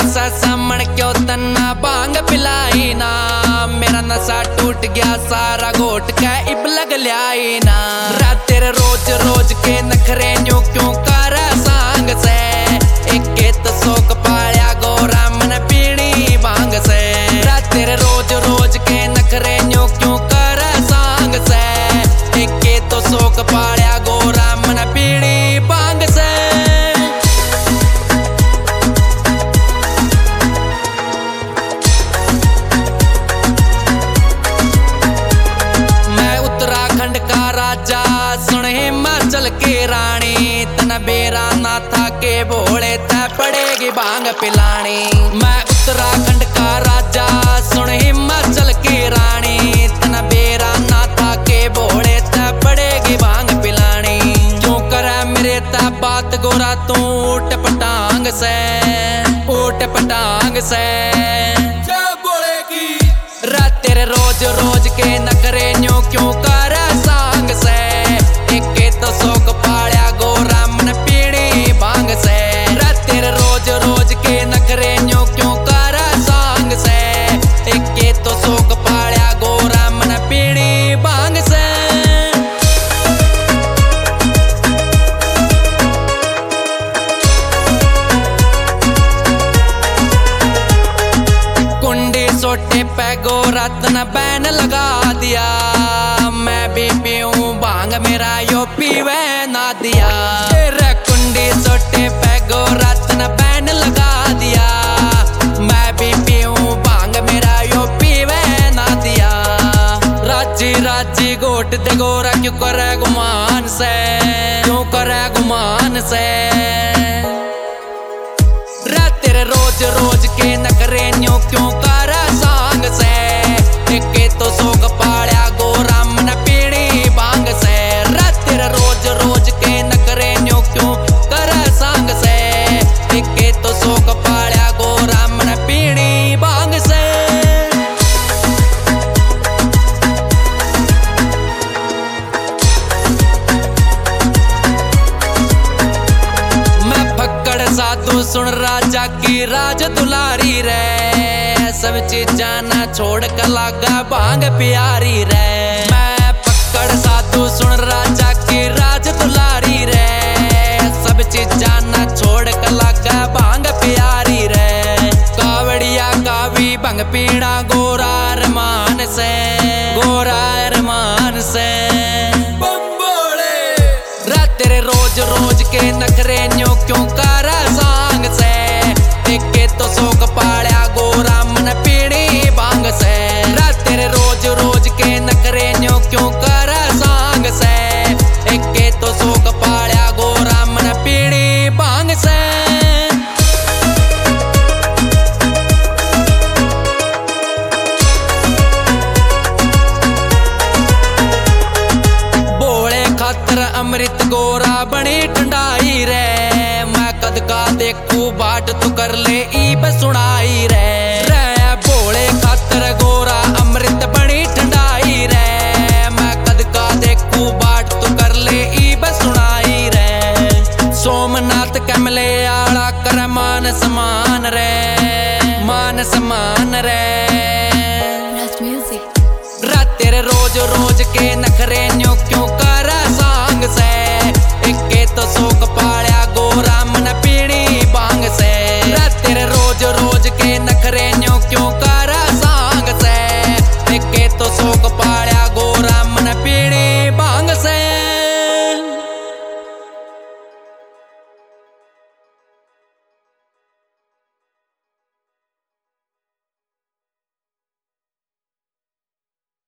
सा सामण क्यों तन्ना बांग पिलाई ना। मेरा नशा टूट गया सारा घोट के इब लग ल्याई ना। रात तेरे रोज रोज के नखरे न्यू क्यों कर सांग से। एक तो शोक पाया गोरा मन पीणी बांग से। रात तेरे रोज रोज के नखरे न्यू क्यों कर सांग से। एक तो शोक पाया गोरा मन पीणी बांग से। राजा सुन हिमाचल की रानी तना बेरा ना था के भोले ता पड़ेगी भांग पिलानी। मैं उत्तराखंड का राजा सुन हिमाचल की रानी तना बेरा ना था के भोले ता पड़ेगी भांग पिलानी। क्यों करे मेरे ता बात गोरा तू ऊट पटांग से ऊट पटांग से क्या बोलेगी। रात तेरे रोज रोज के नखरे न्यू क्यों कर सांग से। एक तो शोक पाया गोरा मन पीणी भांग से। रात तेरे रोज रोज के नखरे न्यू क्यों कर सांग से। एक तो शोक पाया गोरा मन पीणी भांग से। कुंडी सोटे पे गोरा तना बैन लगा दिया। मैं भी पीऊं भांग मेरा यो पीवे ना दिया। तेरे कुंडी सोटे पे गोरा तना बैन लगा दिया। मैं भी पीऊं भांग मेरा यो पीवे ना दिया। राजी राजी गोट दे गोरा क्यों करे गुमान से क्यों करे गुमान से। रात तेरे रोज रोज के नखरे न्यू क्यों कर सांग से। एक तो शोक पाया गोरा मन पीणी भांग से। रात तेरे रोज रोज के नखरे न्यू क्यों कर सांग से। एक तो शोक पाया गोरा मन पीणी भांग से। मैं फक्कड़ साधु सुन राजा की राज दुलारी रे। सब चीजा ना छोड़ कर लागा भांग प्यारी रे। मैं पकड़ साधु सुन राजा की राज दुलारी रे। सब चीजा ना छोड़ कर लागा भांग प्यारी रे। कावड़िया कावी भंग पीड़ा गोरा अरमान से गोरा अरमान से। रात तेरे रोज रोज के नखरे न्यू क्यों कर सांग से। एक तो शोक पाया गोरा मन पीणी भांग से। रात तेरे रोज रोज के नखरे न्यू क्यों कर सांग से। एक तो शोक पाया गोरा मन पीणी भांग से। भोले खातर अमृत गोरा बनी ठंडाई रे। मैं कद का देखू बाट तू कर ले ईब सुनाई रे। भोले खातर गोरा अमृत बनी ठंडाई रे। मैं कद का देखू बाट तू कर ले ईब सुनाई रे। सोमनाथ कमले आला कर मान समान रे मान समान रे। रात तेरे रोज रोज के नखरे न्यू क्यों कर सांग से।